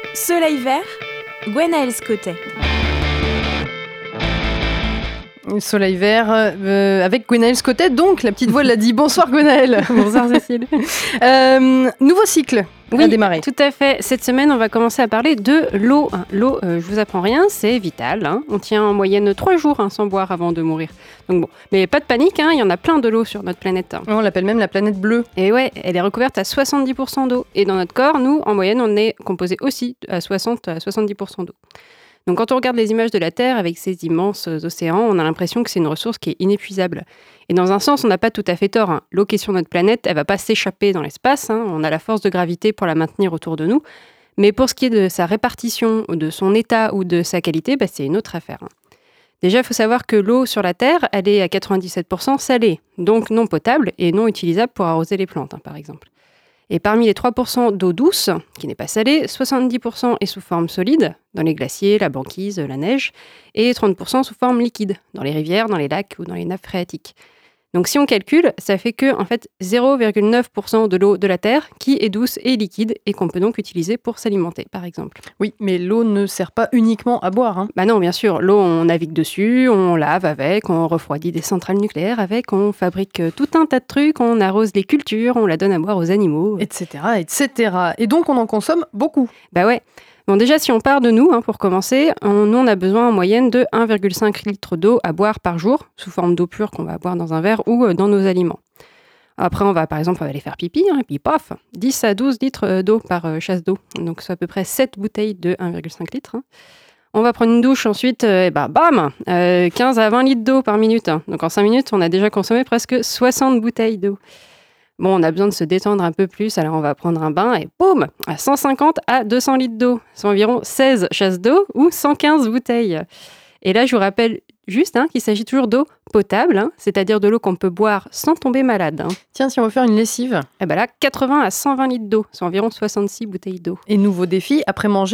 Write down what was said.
Soleil vert, Gwenaëlle Scottet. Soleil vert avec Gwenaëlle Scottet, donc la petite voix l'a dit. Bonsoir Gwenaëlle. Bonsoir Cécile. Nouveau cycle à démarrer. Tout à fait. Cette semaine, on va commencer à parler de l'eau. L'eau, je vous apprends rien, c'est vital. On tient en moyenne 3 jours sans boire avant de mourir. Donc bon, mais pas de panique, il y en a plein de l'eau sur notre planète. On l'appelle même la planète bleue. Et ouais, elle est recouverte à 70% d'eau. Et dans notre corps, nous, en moyenne, on est composé aussi à 60 à 70% d'eau. Donc quand on regarde les images de la Terre avec ces immenses océans, on a l'impression que c'est une ressource qui est inépuisable. Et dans un sens, on n'a pas tout à fait tort. L'eau qui est sur notre planète, elle ne va pas s'échapper dans l'espace. On a la force de gravité pour la maintenir autour de nous. Mais pour ce qui est de sa répartition, de son état ou de sa qualité, c'est une autre affaire. Déjà, il faut savoir que l'eau sur la Terre, elle est à 97% salée, donc non potable et non utilisable pour arroser les plantes, par exemple. Et parmi les 3% d'eau douce, qui n'est pas salée, 70% est sous forme solide, dans les glaciers, la banquise, la neige, et 30% sous forme liquide, dans les rivières, dans les lacs ou dans les nappes phréatiques. Donc si on calcule, ça fait que 0,9% de l'eau de la Terre qui est douce et liquide et qu'on peut donc utiliser pour s'alimenter, par exemple. Oui, mais l'eau ne sert pas uniquement à boire. Non, bien sûr. L'eau, on navigue dessus, on lave avec, on refroidit des centrales nucléaires avec, on fabrique tout un tas de trucs, on arrose les cultures, on la donne à boire aux animaux. Etc., etc. Et donc on en consomme beaucoup. Ouais. Bon, déjà, si on part de nous, pour commencer, nous, on a besoin en moyenne de 1,5 litre d'eau à boire par jour, sous forme d'eau pure qu'on va boire dans un verre ou dans nos aliments. Après, on va aller faire pipi, et puis paf, 10 à 12 litres d'eau par chasse d'eau. Donc, c'est à peu près 7 bouteilles de 1,5 litre. On va prendre une douche ensuite, 15 à 20 litres d'eau par minute. Donc, en 5 minutes, on a déjà consommé presque 60 bouteilles d'eau. Bon, on a besoin de se détendre un peu plus, alors on va prendre un bain et boum, à 150 à 200 litres d'eau. C'est environ 16 chasses d'eau ou 115 bouteilles. Et là, je vous rappelle juste qu'il s'agit toujours d'eau potable, c'est-à-dire de l'eau qu'on peut boire sans tomber malade. Tiens, si on veut faire une lessive. Là, 80 à 120 litres d'eau, c'est environ 66 bouteilles d'eau. Et nouveau défi, après manger,